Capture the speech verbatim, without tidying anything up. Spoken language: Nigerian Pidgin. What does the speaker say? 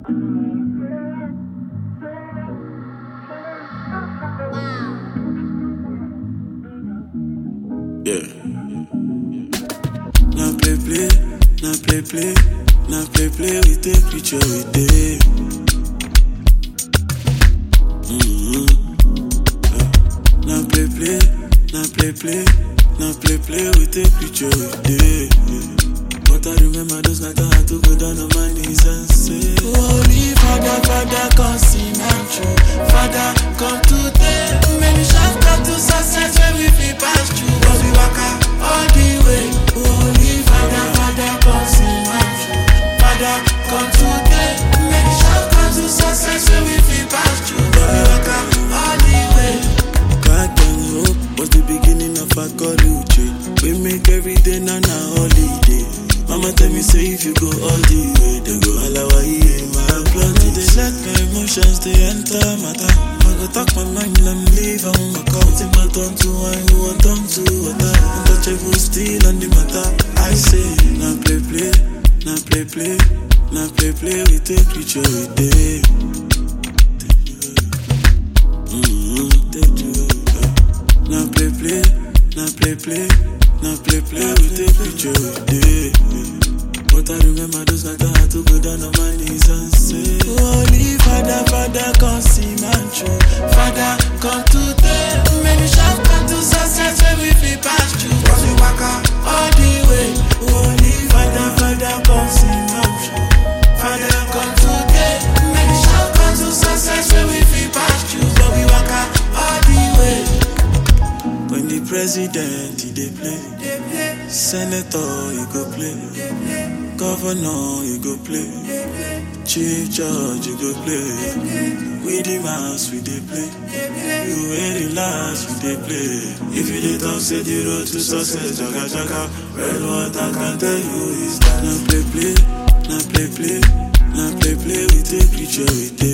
Yeah. Now play play, now play play, now play play with the creature with day. Mm-hmm. Yeah. Now play play, now play play, now play play with the creature with day. But I remember those nights I had to go down on my knees and say, Holy Father, Father, come see my true. Father, come today. Many shall come to success when we feel past you. But we walk out all the way. Holy Father, Father, come see my true. Father, come today. Many shall come to success when we feel past you. But we walk out all the way. God damn hope was the beginning of our college. We make every day now a holiday. Mama tell me say if you go all the way, then go alawa in my blood. No, they let my emotions they enter matter. I go talk my mind and leave on my car. Take my tongue to wine, who want tongue to water. Untouchable still on the matter. I say, now play play, now play play, now play play with the creature with day. Mm-hmm. Now play play, now play play. Now play play with the creature with day. But I remember those nights I had to go down on my knees and say, Holy Father, Father, come see my true. Father, come today. Many shall come to success when we feel past you. Cause we walk out all the way. Holy Father, Father, come see my true. Father, come today. Many shall come to success when we feel past you. But we walk out all the way. When the president, he dey play. Senator, you go play. Governor, you go play. Chief judge, you go play. With the mass, we dey play. You wear the last, we dey play. If you dey talk, say the road to success, jaga jaga. Well, what I can tell you is that now play play, now play play, now play play with the creature with the